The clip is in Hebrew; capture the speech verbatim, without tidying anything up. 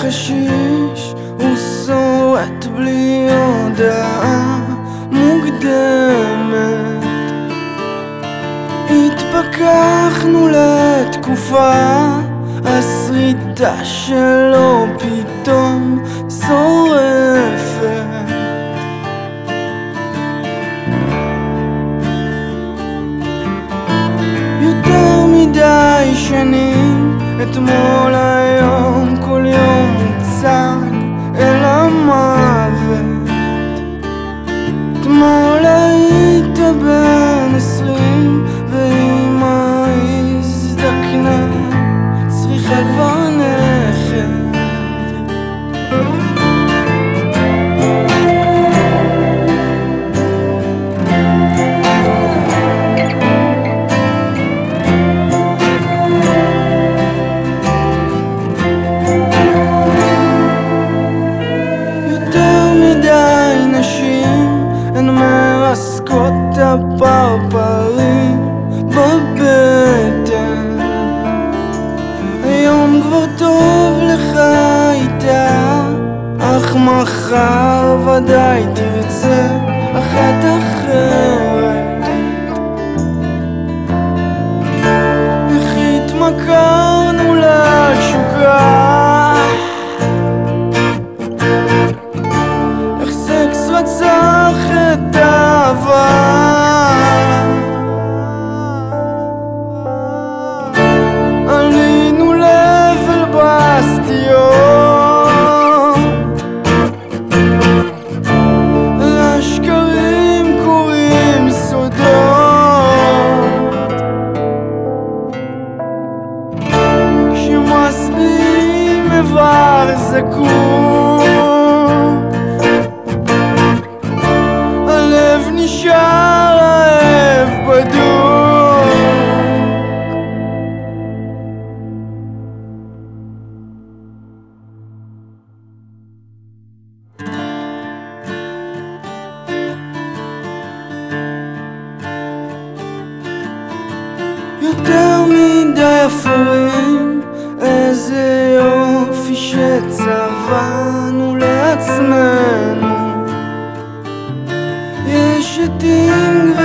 חשיש הוא שורט בלי הודעה מוקדמת. התפכחנו לתקופה, הסריטה שלו פתאום שורפת. יותר מדי שנים, אתמול היום כל יום מוצג אל המוות. אתמול היית בן עשרים ואמא הזדקנה, צריכה כבר נכד. הן מרסקות הפרפרים בבטן. היום כבר טוב לך איתה, אך מחר ודאי תרצה אחת אחרת. איך התמכרנו לתשוקה, איך סקס רצח את האהבה. עלינו לבל בסטיות, לשקרים קוראים סודות. כשמסבירים איבר זקוף, הלב נשאר רעב בדוק. יותר מדי אפורים, איזה יופי שצבענו לעצמנו. יש עתים